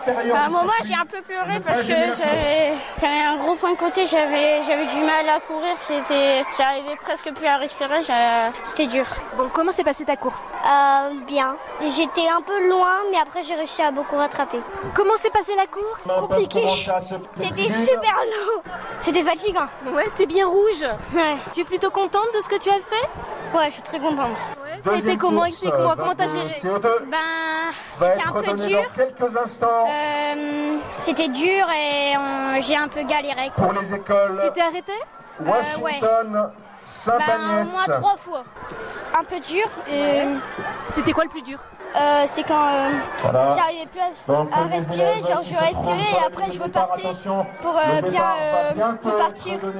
À un moment, j'ai un peu pleuré parce que j'avais un gros point de côté, j'avais du mal à courir, j'arrivais presque plus à respirer, c'était dur. Bon, comment s'est passée ta course? Bien. J'étais un peu loin, mais après j'ai réussi à beaucoup rattraper. Comment s'est passée la course? Compliqué. C'était super long. C'était fatigant. Ouais, t'es bien rouge. Ouais. Tu es plutôt contente de ce que tu as fait? Ouais, je suis très contente. Ouais, ça a été comment? Explique-moi, comment t'as géré? C'était un peu dur. C'était dur et j'ai un peu galéré. Pour les écoles. Tu t'es arrêté? Washington, Saint-Agnès. Au moins 3 fois. Un peu dur. C'était quoi le plus dur? C'est quand j'arrivais plus à respirer, genre je respirais et après je repartais pour bien repartir.